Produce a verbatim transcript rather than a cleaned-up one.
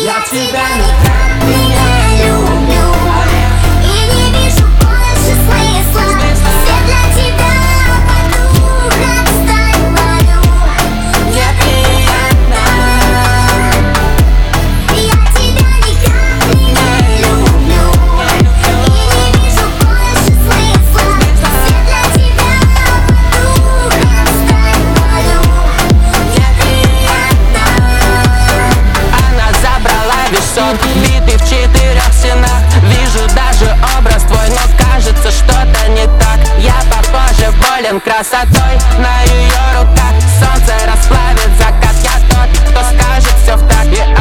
Я тебя никак не люблю и не вижу больше смысла. Все для тебя подруга, отстань, молю. Мне приятно. Я тебя никак не люблю и не вижу больше смысла. Все для тебя подруга, отстань, молю. Мне приятно. Она забрала весь сон, битый в четырех стенах. Вижу даже образ твой, но кажется, что-то не так. Я попозже болен красотой на ее руках. Солнце расплавит закат, я тот, кто скажет все в так. И